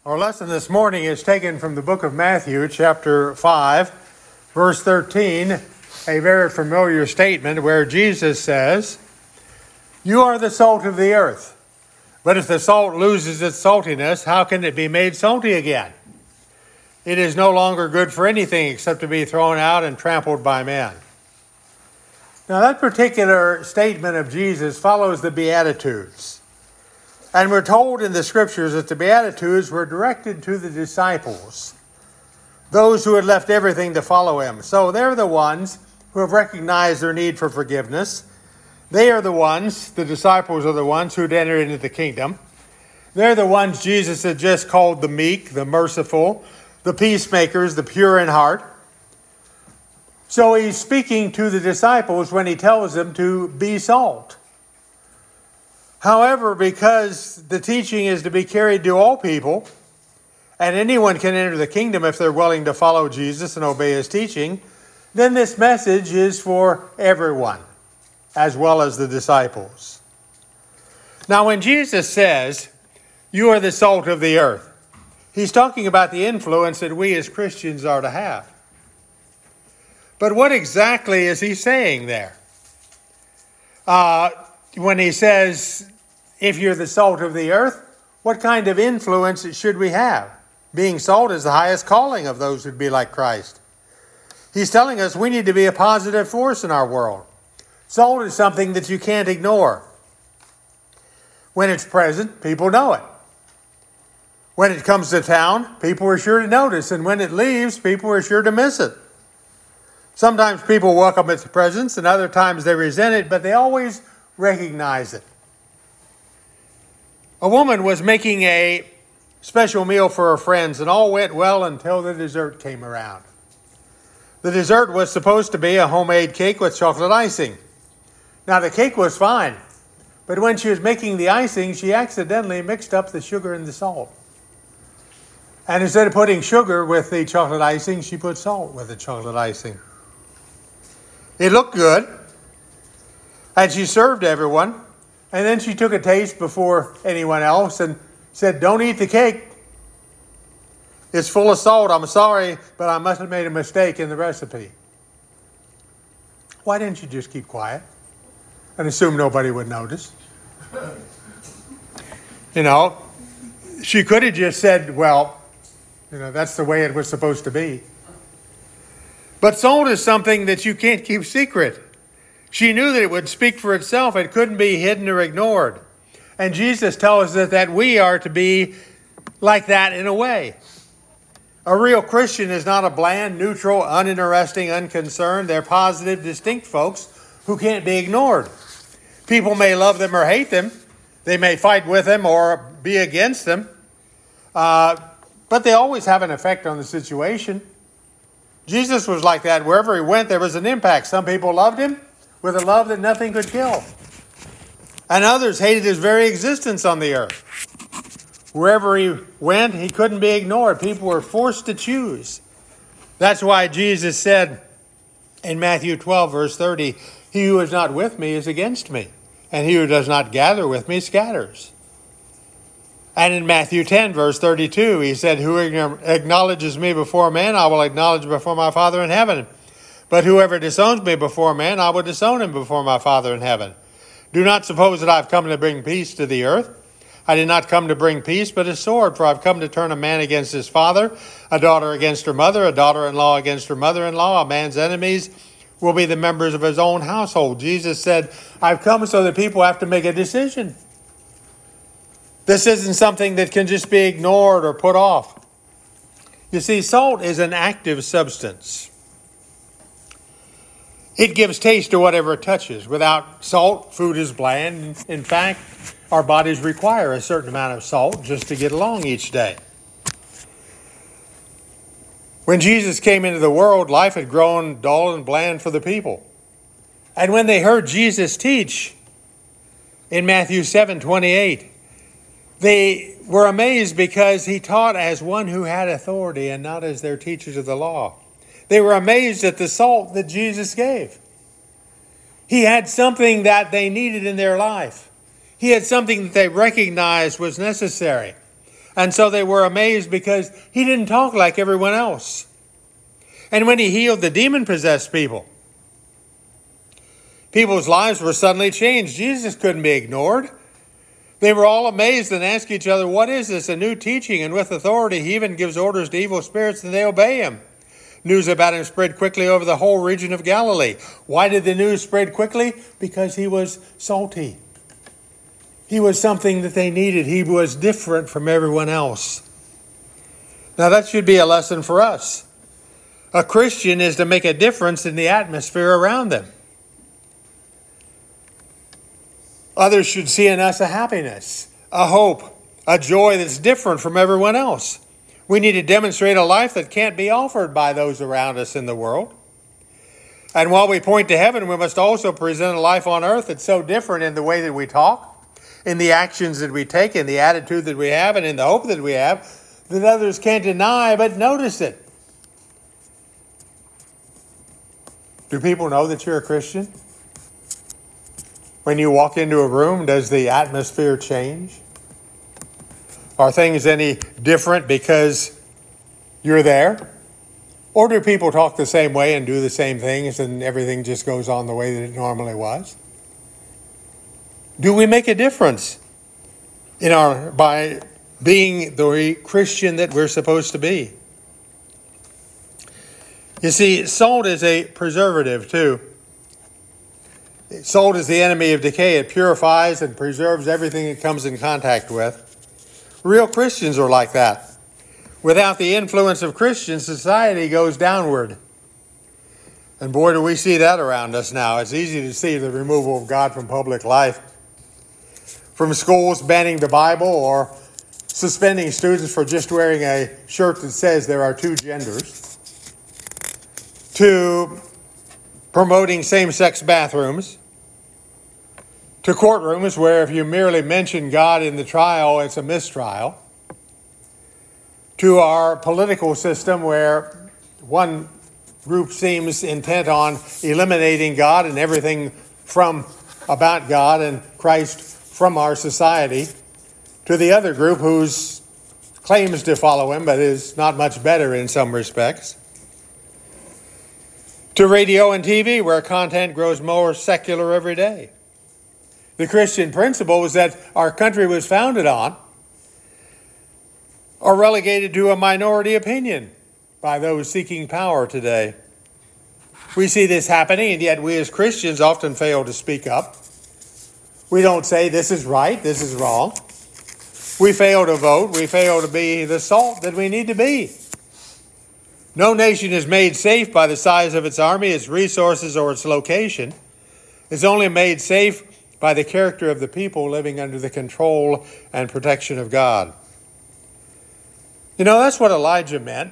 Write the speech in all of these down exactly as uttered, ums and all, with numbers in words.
Our lesson this morning is taken from the book of Matthew, chapter five, verse thirteen, a very familiar statement where Jesus says, "You are the salt of the earth, but if the salt loses its saltiness, how can it be made salty again? It is no longer good for anything except to be thrown out and trampled by men." Now that particular statement of Jesus follows the Beatitudes. And we're told in the scriptures that the Beatitudes were directed to the disciples, those who had left everything to follow him. So they're the ones who have recognized their need for forgiveness. They are the ones, the disciples are the ones who'd entered into the kingdom. They're the ones Jesus had just called the meek, the merciful, the peacemakers, the pure in heart. So he's speaking to the disciples when he tells them to be salt. However, because the teaching is to be carried to all people, and anyone can enter the kingdom if they're willing to follow Jesus and obey his teaching, then this message is for everyone, as well as the disciples. Now, when Jesus says, "You are the salt of the earth," he's talking about the influence that we as Christians are to have. But what exactly is he saying there? Uh, when he says, if you're the salt of the earth, what kind of influence should we have? Being salt is the highest calling of those who'd be like Christ. He's telling us we need to be a positive force in our world. Salt is something that you can't ignore. When it's present, people know it. When it comes to town, people are sure to notice, and when it leaves, people are sure to miss it. Sometimes people welcome its presence, and other times they resent it, but they always recognize it. A woman was making a special meal for her friends, and all went well until the dessert came around. The dessert was supposed to be a homemade cake with chocolate icing. Now, the cake was fine, but when she was making the icing, she accidentally mixed up the sugar and the salt. And instead of putting sugar with the chocolate icing, she put salt with the chocolate icing. It looked good, and she served everyone, and then she took a taste before anyone else and said, "Don't eat the cake. It's full of salt. I'm sorry, but I must have made a mistake in the recipe." Why didn't you just keep quiet and assume nobody would notice? You know, she could have just said, well, you know, that's the way it was supposed to be. But salt is something that you can't keep secret. She knew that it would speak for itself. It couldn't be hidden or ignored. And Jesus tells us that we are to be like that in a way. A real Christian is not a bland, neutral, uninteresting, unconcerned. They're positive, distinct folks who can't be ignored. People may love them or hate them. They may fight with them or be against them. Uh, but they always have an effect on the situation. Jesus was like that. Wherever he went, there was an impact. Some people loved him with a love that nothing could kill. And others hated his very existence on the earth. Wherever he went, he couldn't be ignored. People were forced to choose. That's why Jesus said in Matthew twelve, verse thirty, "He who is not with me is against me, and he who does not gather with me scatters." And in Matthew ten, verse thirty-two, he said, "Who acknowledges me before men, I will acknowledge before my Father in heaven. But whoever disowns me before man, I will disown him before my Father in heaven. Do not suppose that I've come to bring peace to the earth. I did not come to bring peace, but a sword, for I've come to turn a man against his father, a daughter against her mother, a daughter-in-law against her mother-in-law. A man's enemies will be the members of his own household." Jesus said, I've come so that people have to make a decision. This isn't something that can just be ignored or put off. You see, salt is an active substance. It gives taste to whatever it touches. Without salt, food is bland. In fact, our bodies require a certain amount of salt just to get along each day. When Jesus came into the world, life had grown dull and bland for the people. And when they heard Jesus teach in Matthew seven twenty-eight, they were amazed because he taught as one who had authority and not as their teachers of the law. They were amazed at the salt that Jesus gave. He had something that they needed in their life. He had something that they recognized was necessary. And so they were amazed because he didn't talk like everyone else. And when he healed the demon-possessed people, people's lives were suddenly changed. Jesus couldn't be ignored. They were all amazed and asked each other, what is this? A new teaching, and with authority he even gives orders to evil spirits and they obey him. News about him spread quickly over the whole region of Galilee. Why did the news spread quickly? Because he was salty. He was something that they needed. He was different from everyone else. Now that should be a lesson for us. A Christian is to make a difference in the atmosphere around them. Others should see in us a happiness, a hope, a joy that's different from everyone else. We need to demonstrate a life that can't be offered by those around us in the world. And while we point to heaven, we must also present a life on earth that's so different in the way that we talk, in the actions that we take, in the attitude that we have, and in the hope that we have, that others can't deny but notice it. Do people know that you're a Christian? When you walk into a room, does the atmosphere change? Are things any different because you're there? Or do people talk the same way and do the same things and everything just goes on the way that it normally was? Do we make a difference in our by being the Christian that we're supposed to be? You see, salt is a preservative too. Salt is the enemy of decay. It purifies and preserves everything it comes in contact with. Real Christians are like that. Without the influence of Christians, society goes downward. And boy, do we see that around us now. It's easy to see the removal of God from public life. From schools banning the Bible or suspending students for just wearing a shirt that says there are two genders, to promoting same-sex bathrooms, to courtrooms where if you merely mention God in the trial, it's a mistrial, to our political system where one group seems intent on eliminating God and everything from about God and Christ from our society, to the other group whose claims to follow him but is not much better in some respects, to radio and T V where content grows more secular every day. The Christian principles that our country was founded on are relegated to a minority opinion by those seeking power today. We see this happening, and yet we as Christians often fail to speak up. We don't say this is right, this is wrong. We fail to vote. We fail to be the salt that we need to be. No nation is made safe by the size of its army, its resources, or its location. It's only made safe by the character of the people living under the control and protection of God. You know, that's what Elijah meant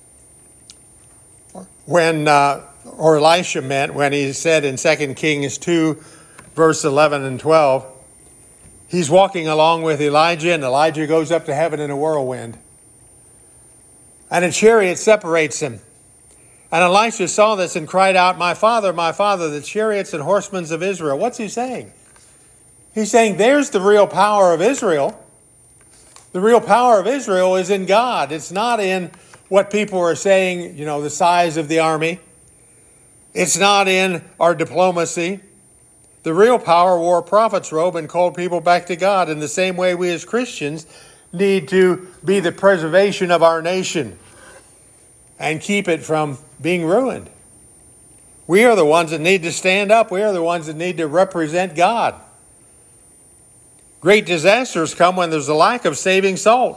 when, uh, or Elisha meant when he said in Second Kings two, verse eleven and twelve, he's walking along with Elijah, and Elijah goes up to heaven in a whirlwind. And a chariot separates them. And Elisha saw this and cried out, "My father, my father, the chariots and horsemen of Israel." What's he saying? He's saying there's the real power of Israel. The real power of Israel is in God. It's not in what people are saying, you know, the size of the army. It's not in our diplomacy. The real power wore a prophet's robe and called people back to God. In the same way, we as Christians need to be the preservation of our nation and keep it from being ruined. We are the ones that need to stand up. We are the ones that need to represent God. Great disasters come when there's a lack of saving salt.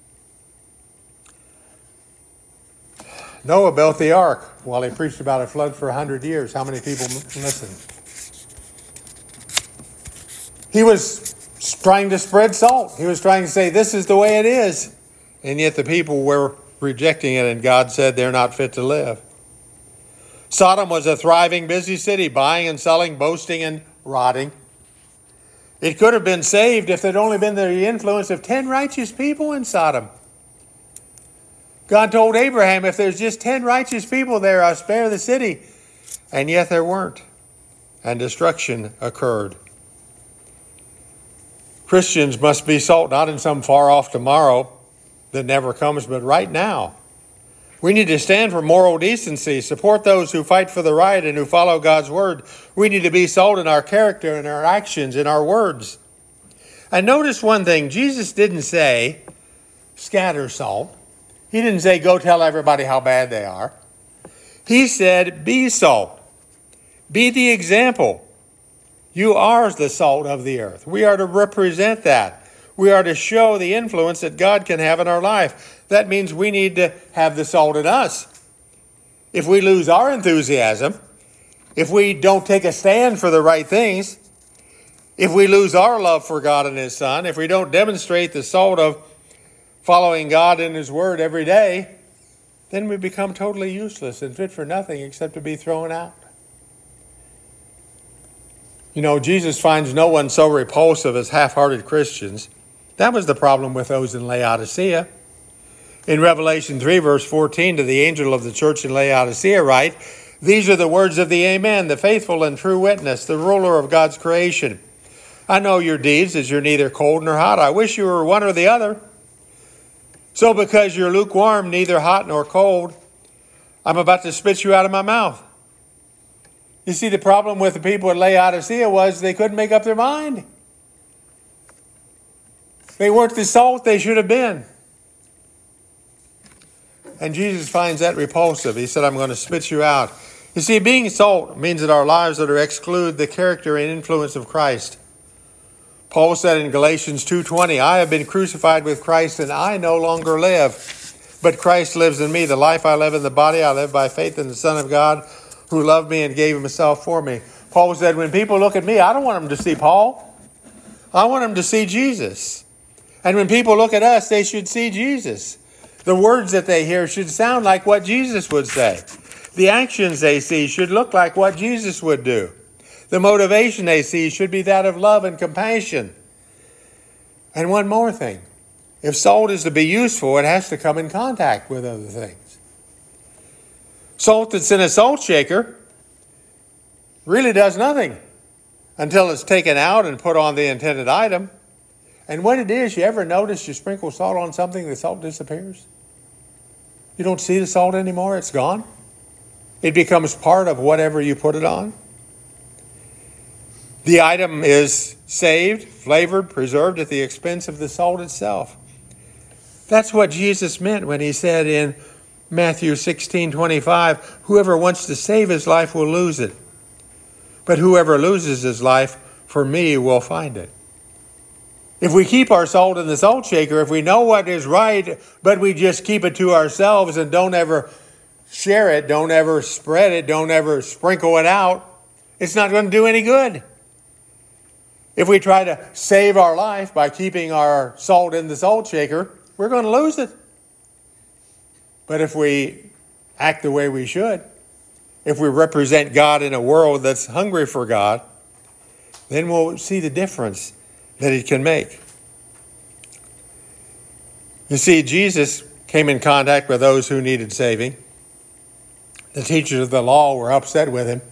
Noah built the ark while he preached about a flood for a hundred years. How many people listened? He was trying to spread salt. He was trying to say, this is the way it is. And yet the people were rejecting it, and God said they're not fit to live. Sodom was a thriving, busy city, buying and selling, boasting and rotting. It could have been saved if there'd only been the influence of ten righteous people in Sodom. God told Abraham, if there's just ten righteous people there, I'll spare the city. And yet there weren't. And destruction occurred. Christians must be salt, not in some far-off tomorrow, that never comes, but right now. We need to stand for moral decency, support those who fight for the right and who follow God's word. We need to be salt in our character, in our actions, in our words. And notice one thing, Jesus didn't say, scatter salt. He didn't say, go tell everybody how bad they are. He said, be salt. Be the example. You are the salt of the earth. We are to represent that. We are to show the influence that God can have in our life. That means we need to have the salt in us. If we lose our enthusiasm, if we don't take a stand for the right things, if we lose our love for God and His Son, if we don't demonstrate the salt of following God and His Word every day, then we become totally useless and fit for nothing except to be thrown out. You know, Jesus finds no one so repulsive as half-hearted Christians. That was the problem with those in Laodicea. In Revelation three, verse fourteen, to the angel of the church in Laodicea write, these are the words of the Amen, the faithful and true witness, the ruler of God's creation. I know your deeds, as you're neither cold nor hot. I wish you were one or the other. So because you're lukewarm, neither hot nor cold, I'm about to spit you out of my mouth. You see, the problem with the people at Laodicea was they couldn't make up their mind. They weren't the salt they should have been. And Jesus finds that repulsive. He said, I'm going to spit you out. You see, being salt means that our lives are to exclude the character and influence of Christ. Paul said in Galatians two twenty, I have been crucified with Christ, and I no longer live, but Christ lives in me. The life I live in the body, I live by faith in the Son of God, who loved me and gave Himself for me. Paul said, when people look at me, I don't want them to see Paul. I want them to see Jesus. And when people look at us, they should see Jesus. The words that they hear should sound like what Jesus would say. The actions they see should look like what Jesus would do. The motivation they see should be that of love and compassion. And one more thing. If salt is to be useful, it has to come in contact with other things. Salt that's in a salt shaker really does nothing until it's taken out and put on the intended item. And what it is, you ever notice you sprinkle salt on something, the salt disappears? You don't see the salt anymore, it's gone. It becomes part of whatever you put it on. The item is saved, flavored, preserved at the expense of the salt itself. That's what Jesus meant when He said in Matthew sixteen twenty-five, whoever wants to save his life will lose it. But whoever loses his life for me will find it. If we keep our salt in the salt shaker, if we know what is right, but we just keep it to ourselves and don't ever share it, don't ever spread it, don't ever sprinkle it out, it's not going to do any good. If we try to save our life by keeping our salt in the salt shaker, we're going to lose it. But if we act the way we should, if we represent God in a world that's hungry for God, then we'll see the difference that it can make. You see, Jesus came in contact with those who needed saving. The teachers of the law were upset with Him.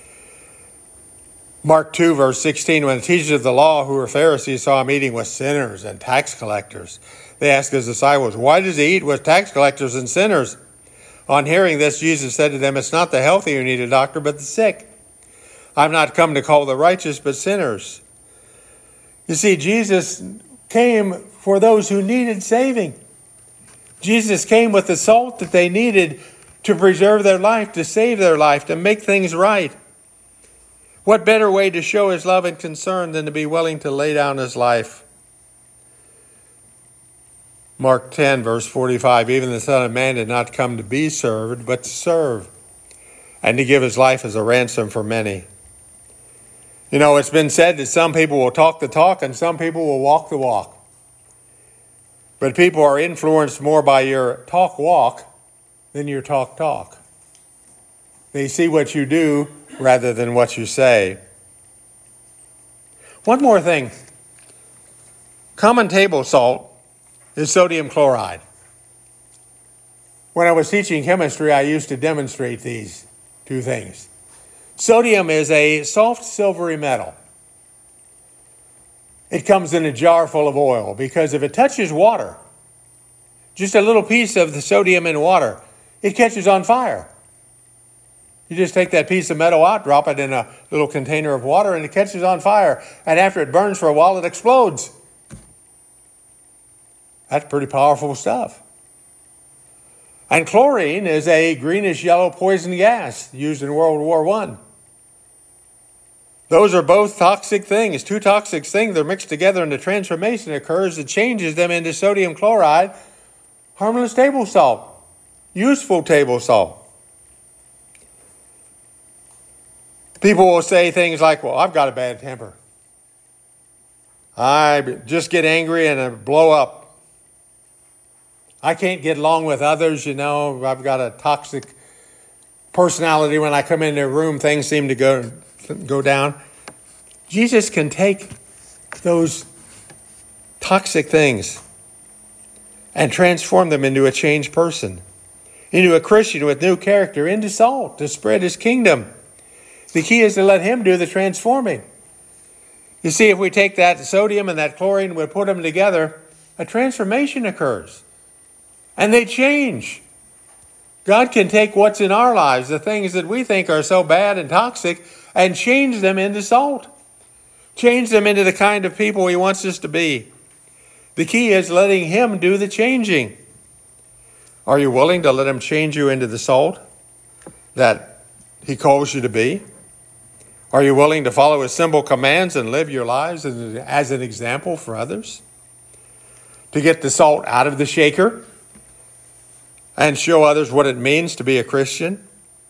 Mark two, verse sixteen, when the teachers of the law who were Pharisees saw Him eating with sinners and tax collectors, they asked His disciples, why does He eat with tax collectors and sinners? On hearing this, Jesus said to them, it's not the healthy who need a doctor, but the sick. I've not come to call the righteous, but sinners. You see, Jesus came for those who needed saving. Jesus came with the salt that they needed to preserve their life, to save their life, to make things right. What better way to show His love and concern than to be willing to lay down His life? Mark ten, verse forty-five, even the Son of Man did not come to be served, but to serve, and to give His life as a ransom for many. You know, it's been said that some people will talk the talk and some people will walk the walk. But people are influenced more by your talk walk than your talk talk. They see what you do rather than what you say. One more thing. Common table salt is sodium chloride. When I was teaching chemistry, I used to demonstrate these two things. Sodium is a soft silvery metal. It comes in a jar full of oil because if it touches water, just a little piece of the sodium in water, it catches on fire. You just take that piece of metal out, drop it in a little container of water, and it catches on fire. And after it burns for a while, it explodes. That's pretty powerful stuff. And chlorine is a greenish-yellow poison gas used in World War One. Those are both toxic things, two toxic things. They're mixed together and the transformation occurs that changes them into sodium chloride, harmless table salt, useful table salt. People will say things like, well, I've got a bad temper. I just get angry and I blow up. I can't get along with others, you know. I've got a toxic personality. When I come into a room, things seem to go, go down. Jesus can take those toxic things and transform them into a changed person, into a Christian with new character, into salt to spread his kingdom. The key is to let him do the transforming. You see, if we take that sodium and that chlorine, we put them together, a transformation occurs. And they change. God can take what's in our lives, the things that we think are so bad and toxic, and change them into salt. Change them into the kind of people he wants us to be. The key is letting him do the changing. Are you willing to let him change you into the salt that he calls you to be? Are you willing to follow his simple commands and live your lives as an example for others? To get the salt out of the shaker and show others what it means to be a Christian?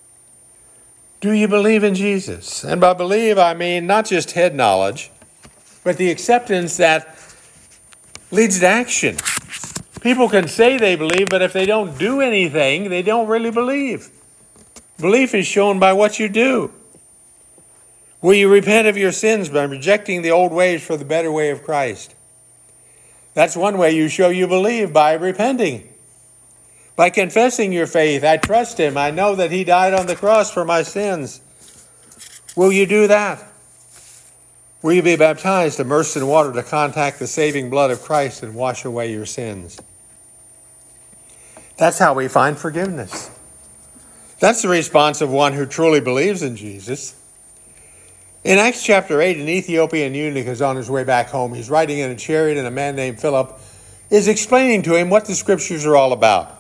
Do you believe in Jesus? And by believe, I mean not just head knowledge, but the acceptance that leads to action. People can say they believe, but if they don't do anything, they don't really believe. Belief is shown by what you do. Will you repent of your sins by rejecting the old ways for the better way of Christ? That's one way you show you believe, by repenting. By confessing your faith. I trust him. I know that he died on the cross for my sins. Will you do that? Will you be baptized, immersed in water to contact the saving blood of Christ and wash away your sins? That's how we find forgiveness. That's the response of one who truly believes in Jesus. In Acts chapter eight, an Ethiopian eunuch is on his way back home. He's riding in a chariot, and a man named Philip is explaining to him what the scriptures are all about.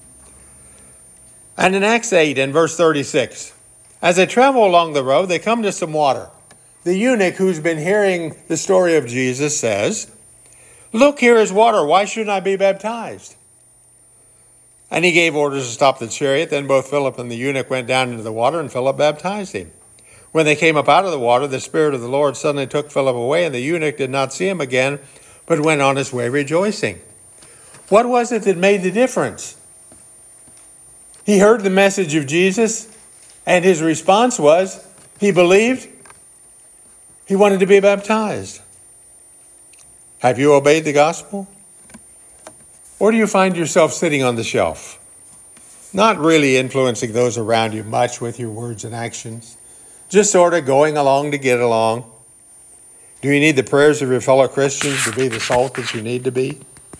And in Acts eight, in verse thirty-six, as they travel along the road, they come to some water. The eunuch who's been hearing the story of Jesus says, "Look, here is water. Why shouldn't I be baptized?" And he gave orders to stop the chariot. Then both Philip and the eunuch went down into the water, and Philip baptized him. When they came up out of the water, the Spirit of the Lord suddenly took Philip away, and the eunuch did not see him again, but went on his way rejoicing. What was it that made the difference? He heard the message of Jesus, and his response was, he believed, he wanted to be baptized. Have you obeyed the gospel? Or do you find yourself sitting on the shelf, not really influencing those around you much with your words and actions, just sort of going along to get along? Do you need the prayers of your fellow Christians to be the salt that you need to be?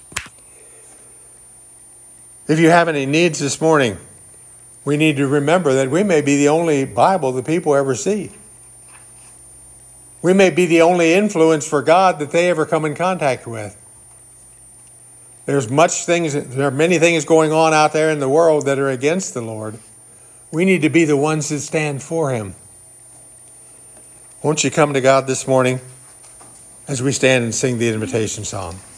If you have any needs this morning, we need to remember that we may be the only Bible that people ever see. We may be the only influence for God that they ever come in contact with. There's much things, there are many things going on out there in the world that are against the Lord. We need to be the ones that stand for him. Won't you come to God this morning as we stand and sing the invitation song?